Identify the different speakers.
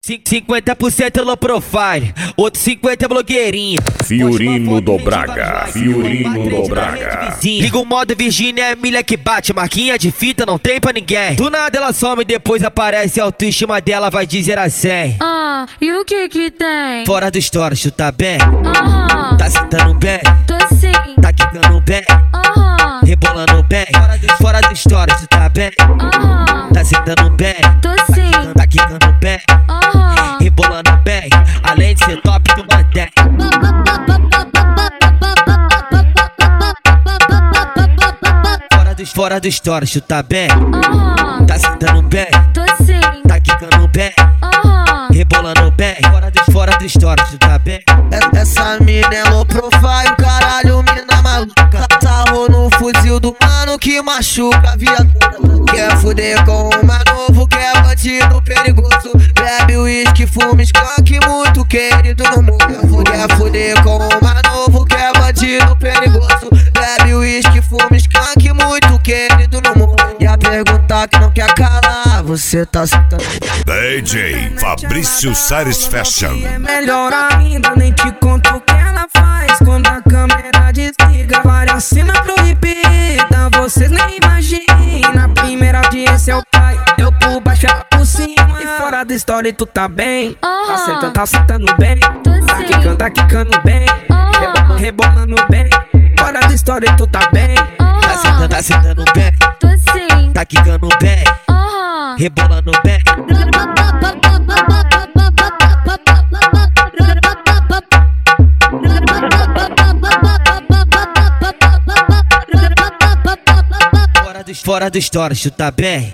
Speaker 1: 50% low profile, outro 50% blogueirinha.
Speaker 2: Fiorino do Braga, Fiorino do Braga.
Speaker 1: Liga o modo Virgínia, é milha que bate, marquinha de fita não tem pra ninguém. Do nada ela some, depois aparece, a autoestima dela vai de 0 a 100.
Speaker 3: E o que que tem?
Speaker 1: Fora do stories, tu tá bem? Tá sentando bem?
Speaker 3: Tô sim.
Speaker 1: Tá quicando bem? Rebolando bem? Fora do stories, tu tá bem? Tá sentando bem?
Speaker 3: Tô sim.
Speaker 1: Tá quicando bem? Rebolando bem? Além de ser top, tu mantém. Fora do stories, tu tá bem? Tá sentando bem?
Speaker 3: Tô sim.
Speaker 1: Tá quicando bem? Rebolando bem? Fora do stories, tu tá bem?
Speaker 4: Essa mina é low profile, caralho, mina maluca. Sarrou no fuzil do mano que machuca a viatura. Quer fuder com uma novo, quer bandido perigoso. Bebe uísque, fuma skunk, muito querido no mundo. Quer fuder com uma novo, quer bandido perigoso. Bebe uísque, fuma skunk, muito querido no mundo. E a pergunta que não quer calar, você tá sentando.
Speaker 2: DJ Fabrício Sares Fashion.
Speaker 5: É melhor ainda, nem te conto o que ela faz quando a câmera desliga. Várias cenas proibidas, vocês nem imaginam. Primeira audiência é o pai, eu por baixo, ela por cima. E fora da história tu tá bem, tá sentando bem. Tá quicando bem, rebolando bem. Fora da história tu tá bem,
Speaker 1: tá sentando bem?
Speaker 3: Tô sim.
Speaker 1: Tá quicando bem? Rebolando bem? Fora do stories, tu tá bem?